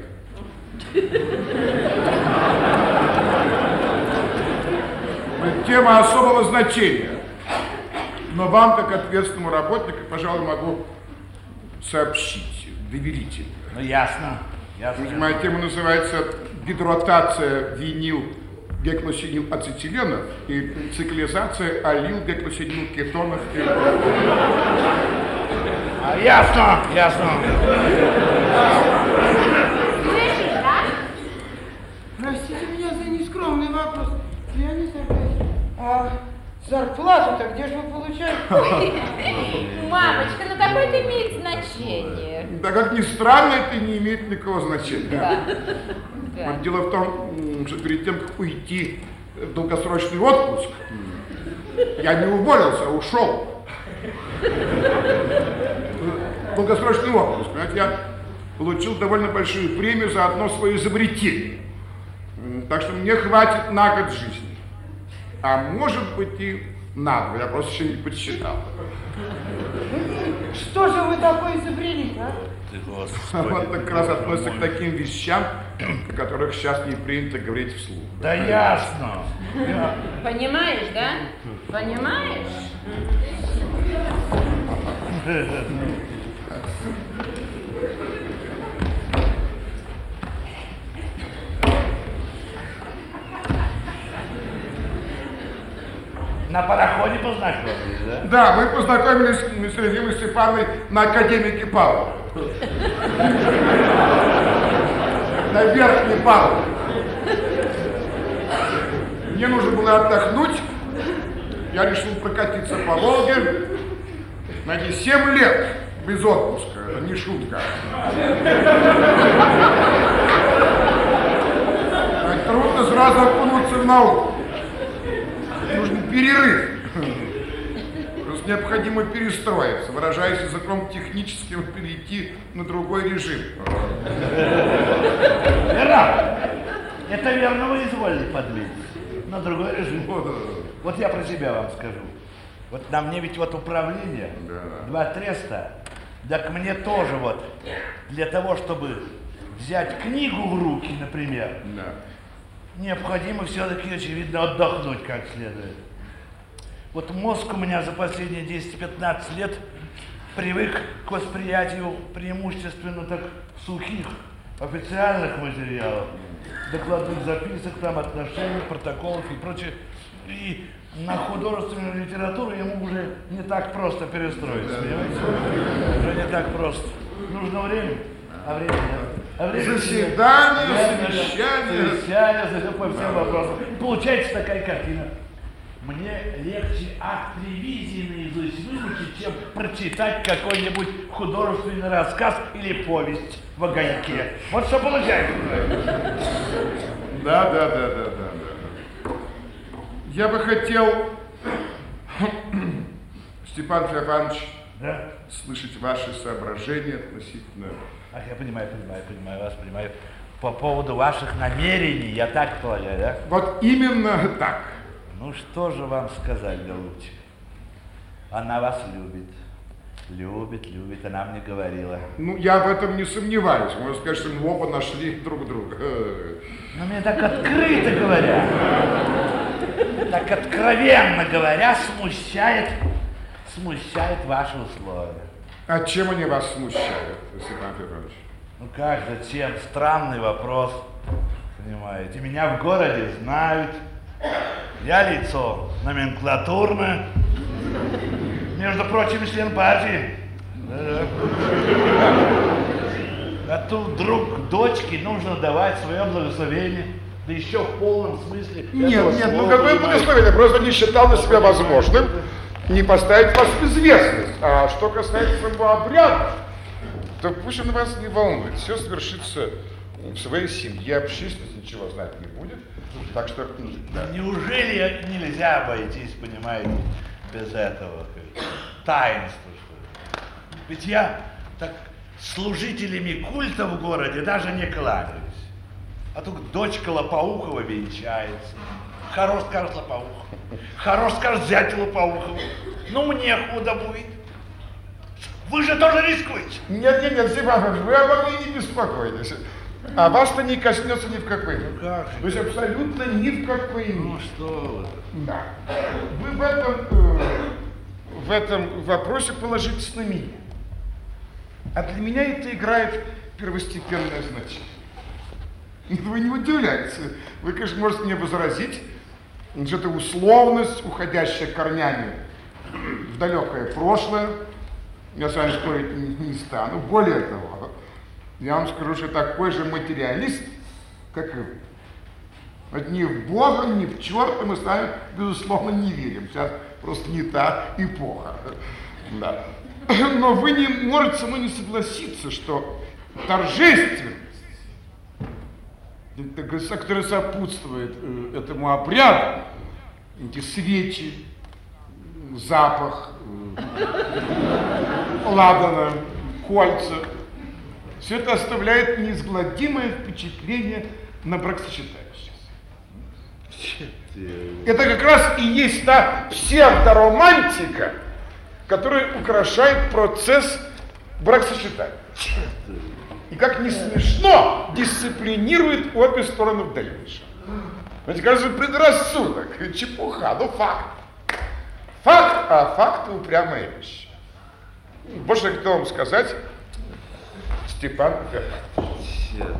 S9: Тема особого значения. Но вам, как ответственному работнику, пожалуй, могу сообщить доверительно.
S7: Ну, ясно.
S9: Моя тема называется гидротация винил-геклосинил-ацетиленов и циклизация алил-геклосинил-кетонов.
S7: Ясно.
S3: Простите меня за нескромный вопрос. Леонид Аркадьевич, а зарплату-то где же вы получаете?
S6: Мамочка, ну какое это имеет значение?
S9: Да как ни странно, это не имеет никакого значения.
S6: Да.
S9: Вот дело в том, что перед тем, как уйти в долгосрочный отпуск. Я не уволился, а ушел. Долгосрочный отпуск. Понимаете, я получил довольно большую премию за одно свое изобретение. Так что мне хватит на год жизни. А может быть и на 2, я просто еще не подсчитал.
S3: Что же вы такое изобрели, а?
S9: Вот как раз относится к таким вещам, о которых сейчас не принято говорить вслух.
S7: Да ясно.
S6: Понимаешь, да? Понимаешь?
S7: На пароходе познакомились, да?
S9: Да, мы познакомились с Резиной Степановной на Академике Павлова. На верхней палубе. Мне нужно было отдохнуть. Я решил прокатиться по Волге. Знаете, 7 лет без отпуска. Это не шутка. Так трудно сразу окунуться в науку. Нужен перерыв. Просто необходимо перестроиться, выражаясь языком техническим, перейти на другой режим.
S7: Верно. Это верно, вы изволили подметить. На другой режим. Вот я про себя вам скажу. Вот на мне ведь вот управление, 2 треста, так мне тоже вот, для того, чтобы взять книгу в руки, например, необходимо все-таки, очевидно, отдохнуть как следует. Вот мозг у меня за последние 10-15 лет привык к восприятию преимущественно так сухих, официальных материалов, докладных записок, там, отношений, протоколов и прочее. И на художественную литературу ему уже не так просто перестроиться, понимаете? Уже не так просто. Нужно время, а время нет.
S9: Заседание, совещание.
S7: По всем вопросам. Получается такая картина. Мне легче акт ревизии наизусть выучить, чем прочитать какой-нибудь художественный рассказ или повесть в огоньке. Вот что получается.
S9: Да. Я бы хотел, Степан Феофанович, слышать ваши соображения относительно...
S7: Ах, я понимаю вас, понимаю. По поводу ваших намерений, я так полагаю, да?
S9: Вот именно так.
S7: Ну что же вам сказать, голубчик? Она вас любит. Любит, она мне говорила.
S9: Ну, я в этом не сомневаюсь. Можно сказать, что мы оба нашли друг друга.
S7: Но мне так открыто говоря, так откровенно говоря, смущает ваши условия.
S9: А чем они вас смущают, Степан Федорович?
S7: Ну как, зачем? Странный вопрос, понимаете. Меня в городе знают. Я лицо номенклатурное. Между прочим, член партии. А тут вдруг дочке нужно давать свое благословение. Да еще в полном смысле.
S9: Нет, ну какое благословение? Просто не считал на себя возможным не поставить вас в известность. А что касается самого обряда, то пусть он вас не волнует. Все свершится в своей семье, общественность ничего знать не будет. Так что...
S7: Да. Неужели нельзя обойтись, понимаете, без этого таинства? Ведь я так служителями культа в городе даже не кланяюсь. А тут дочка Лопоухова венчается. Хорош скажет Лопоухов. Хорош скажет зять Лопоухова. Ну мне худо будет. Вы же тоже рискуете.
S9: Нет, Степан Федорович, вы обо мне не беспокойтесь. А вас-то не коснется ни в какой.
S7: Ну как же?
S9: То есть абсолютно ни в какой.
S7: Ну что вы?
S9: Да. Вы в этом вопросе положитесь на меня. А для меня это играет первостепенное значение. Вы не удивляйтесь. Вы, конечно, можете мне возразить, что это условность, уходящая корнями в далекое прошлое. Я с вами спорить не стану. Более того, я вам скажу, что такой же материалист, как и вы. Вот ни в Бога, ни в черта мы с вами, безусловно, не верим. Сейчас просто не та эпоха. Да. Но вы не можете со мной не согласиться, что торжественность который сопутствует этому обряду, эти свечи, запах ладана, кольца, все это оставляет неизгладимое впечатление на бракосочетающихся. Это как раз и есть та псевдоромантика, которая украшает процесс бракосочетания. И как не смешно, дисциплинирует обе стороны в дальнейшем. Знаете, кажется, предрассудок, чепуха, но факт. Факт, а факты упрямая вещь. Больше я хотел вам сказать, Степан Феофанович.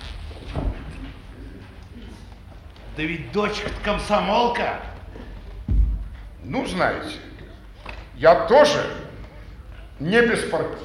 S7: Да ведь дочка комсомолка.
S9: Ну, знаете, я тоже не беспартийный.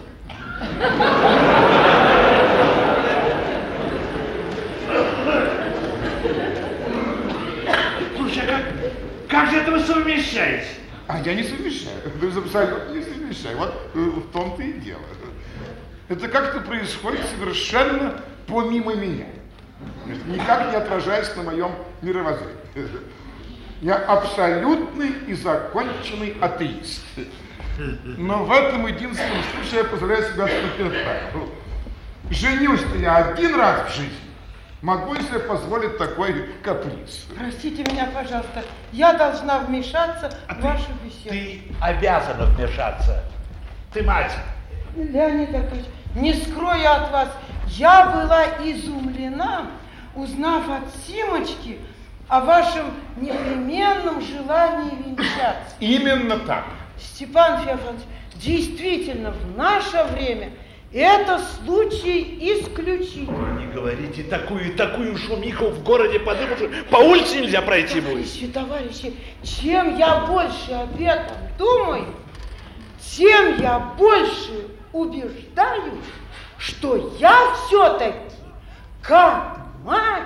S7: Слушай, а как же это вы совмещаете?
S9: А я не совмещаю. Абсолютно не совмещаю. Вот в том-то и дело. Это как-то происходит совершенно помимо меня. Никак не отражаясь на моем мировоззрении. Я абсолютный и законченный атеист. Но в этом единственном случае я позволяю себе отступить так. Женюсь-то я один раз в жизни. Могу себе позволить такой каприз.
S3: Простите меня, пожалуйста, я должна вмешаться в вашу беседу.
S7: Ты обязана вмешаться. Ты мать.
S3: Леонид Яковлевич, не скрою от вас, я была изумлена, узнав от Симочки о вашем непременном желании венчаться.
S9: Именно так.
S3: Степан Феофанович, действительно, в наше время это случай исключительный.
S7: Не говорите такую шумиху в городе подымут, по улице нельзя пройти будет.
S3: Товарищи, чем я больше об этом думаю, тем я больше убеждаюсь, что я все-таки, как мать,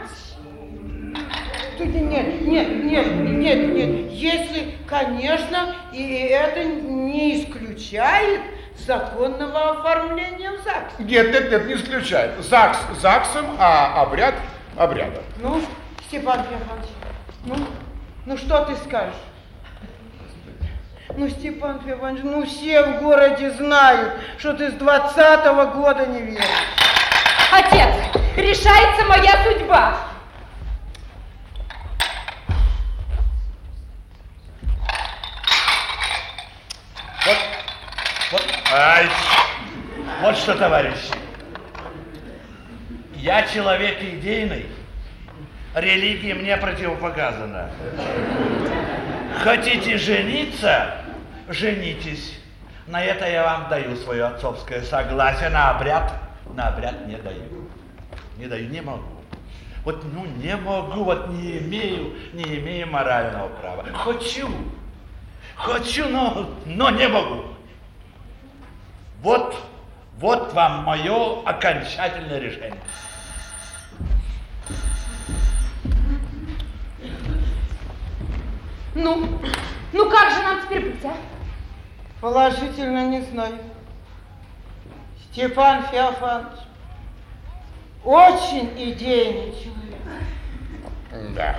S3: нет, если, конечно, и это не исключает законного оформления в ЗАГСе.
S9: Нет, не исключает. ЗАГС ЗАГСом, а обряд обрядом.
S3: Ну, Степан Феофанович, ну что ты скажешь? Ну, Степан Феофанович, ну все в городе знают, что ты с 20-го года не веришь.
S6: Отец, решается моя судьба.
S7: Вот что, товарищи, я человек идейный, религия мне противопоказана. Хотите жениться? Женитесь. На это я вам даю свое отцовское согласие, на обряд не даю. Не могу. Вот, не могу, вот не имею морального права. Хочу, но не могу. Вот вам мое окончательное решение.
S6: Ну как же нам теперь быть, а?
S3: Положительно не знаю. Степан Феофанович очень идейный человек.
S9: Да.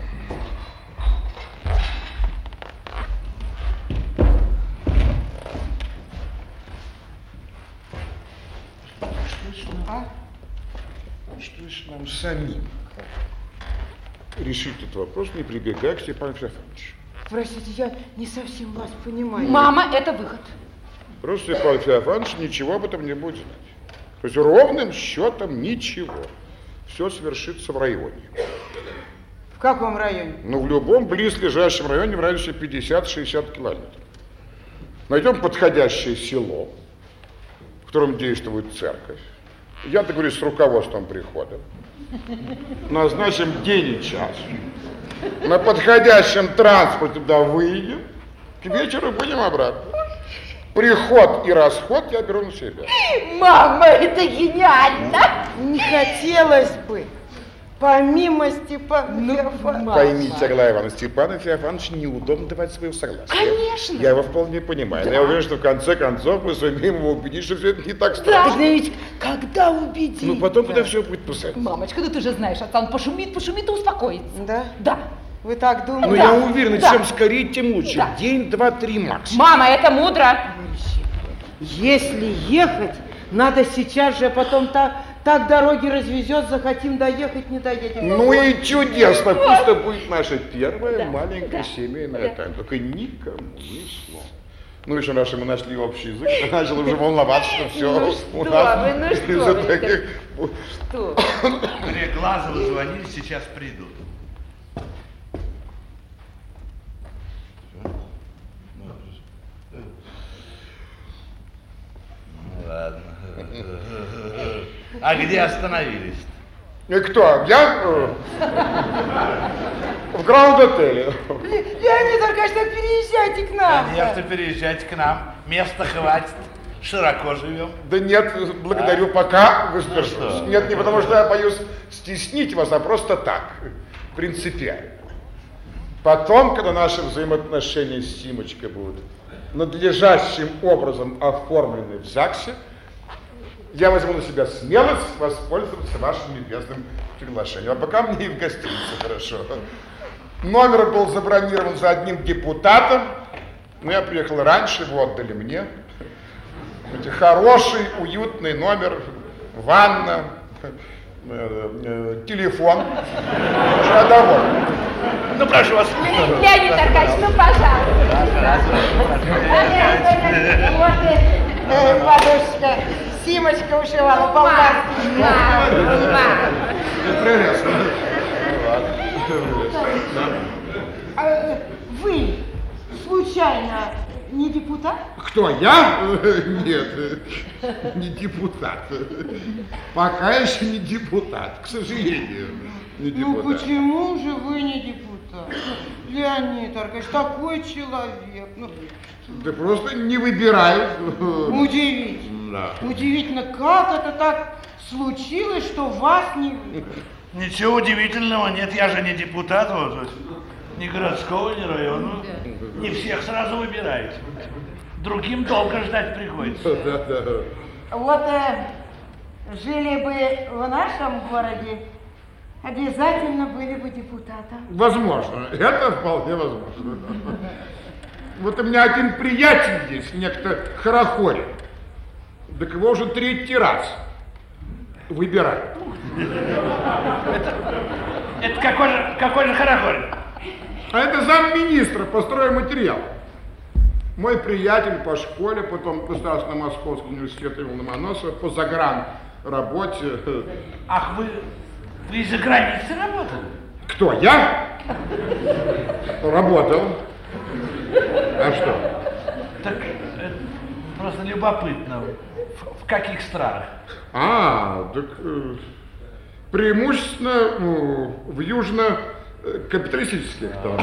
S9: Что ж нам самим решить этот вопрос, не прибегая к Степану Феофановичу?
S3: Простите, я не совсем вас понимаю.
S6: Мама, это выход.
S9: Просто Степан Феофанович ничего об этом не будет знать. То есть ровным счетом ничего. Все свершится в районе.
S3: В каком районе?
S9: Ну, в любом близлежащем районе в радиусе 50-60 километров. Найдем подходящее село, в котором действует церковь. Я договорюсь с руководством прихода. Назначим день и час. На подходящем транспорте туда выйдем. К вечеру будем обратно. Приход и расход я беру на себя.
S6: Мама, это гениально!
S3: Не хотелось бы, Помимо Степана Феофановича.
S9: Поймите, Аглая Ивановна, Степану Феофановичу неудобно давать свое согласие.
S6: Конечно.
S9: Я его вполне понимаю. Но я уверен, что в конце концов мы сумеем его убедить, что все это не так страшно.
S3: Да ведь когда убедить?
S9: Ну, потом, когда все будет писать.
S6: Мамочка, да ты же знаешь, отца, он пошумит и успокоится.
S3: Да?
S6: Да.
S3: Вы так думаете?
S9: Ну, я уверен,
S6: Да.
S9: чем скорее, тем лучше.
S6: Да.
S9: День, 2-3 максимум.
S6: Мама, это мудро.
S3: Если ехать, надо сейчас же, потом так дороги развезет, захотим доехать, не доедем.
S9: Ну и чудесно, пусть это будет наша первая маленькая семейная тайна. Только никому ни слова. Ну еще раз, мы нашли общий язык, я начал уже волноваться, что все
S6: Ну
S9: у
S6: что
S9: нас
S6: вы, ну что
S9: из-за
S6: вы,
S9: таких...
S6: Что?
S7: Глазовы звонили, сейчас придут. Ладно. А где остановились?
S9: И кто? Я? В Гранд-отеле.
S3: Леонид Аркадьевич, так переезжайте к нам.
S7: Конечно, переезжайте к нам. Места хватит. Широко живем.
S9: Да нет, благодарю, пока воздержусь. Нет, не потому что я боюсь стеснить вас, а просто так, принципиально. Потом, когда наши взаимоотношения с Симочкой будут надлежащим образом оформлены в ЗАГСе, я возьму на себя смелость воспользоваться вашим любезным приглашением. А пока мне и в гостинице хорошо. Номер был забронирован за одним депутатом, но я приехал раньше, его отдали мне. Хороший, уютный номер, ванна, телефон. Я доволен.
S7: Ну, прошу вас.
S6: Леонид Аркадьевич, ну, пожалуйста.
S3: Вот, бабушка, Симочка ушивала по-ласки.
S9: Прелестно.
S3: Вы, случайно, не депутат?
S9: Кто, я? Нет, не депутат. Пока еще не депутат, к сожалению, не депутат.
S3: Ну почему же вы не депутат? Леонид Аркадьевич, такой человек. Ну,
S9: Да просто не выбирают.
S3: удивительно.
S9: Да.
S3: Удивительно, как это так случилось, что вас не выбрали.
S7: Ничего удивительного нет, я же не депутат, вот, ни городского, ни района. Не всех сразу выбирают. Другим долго ждать приходится.
S9: Да.
S3: Вот жили бы в нашем городе, обязательно были бы депутатом.
S9: Возможно, это вполне возможно. Вот у меня один приятель есть, некто Хорохорин. Так его уже 3-й раз выбирают.
S7: Это какой же Хорохорин?
S9: А это замминистра по стройматериалу. Мой приятель по школе, потом в Государственном Московском университете Ломоносова, по загранработе.
S7: Ах, вы за границей работали?
S9: Кто, я? Работал. А что?
S7: Так просто любопытно, в каких странах?
S9: Так преимущественно в южно-капиталистических странах.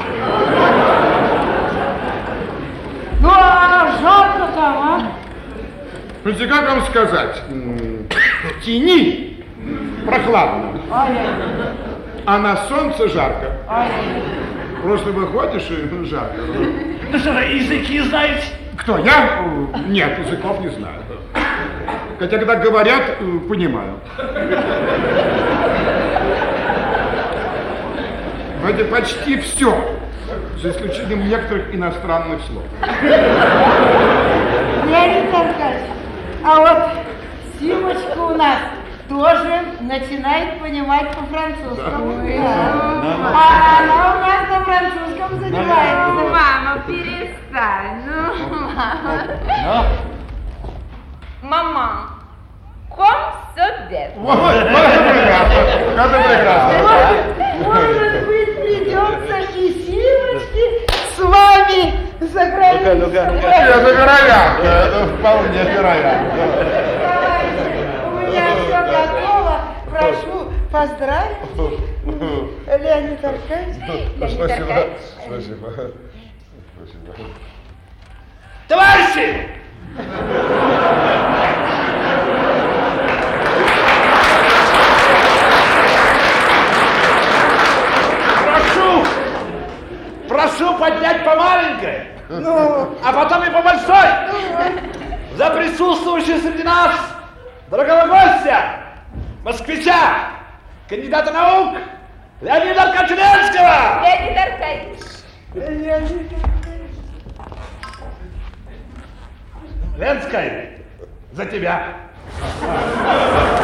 S3: Ну, а жарко там, а?
S9: Знаете, как вам сказать? В тени прохладно, а на солнце жарко. Просто выходишь и жарко.
S7: Ну что, языки знаете?
S9: Кто, я? Нет, языков не знаю. Хотя, когда говорят, понимаю. Знаете, почти все, за исключением некоторых иностранных слов.
S3: Леонид Аркадьевич, а вот Симочка у нас тоже начинает понимать по-французскому. А она у нас на французском занимается.
S6: Мама, перестань, ну. Мама, ком собет.
S9: Это прекрасно.
S3: Может быть, придется и Симочке с вами за границу.
S9: Это вероятно, это вполне вероятно.
S3: У меня все готово. Прошу поздравить. Леонид Аркадьевич.
S9: Спасибо.
S7: Товарищи! прошу поднять по маленькой, а потом и по большой. За присутствующих среди нас дорогого гостя, москвича, кандидата наук Леонида Аркадьевича!
S6: Леонид Аркадьевич!
S7: Ленская, за тебя.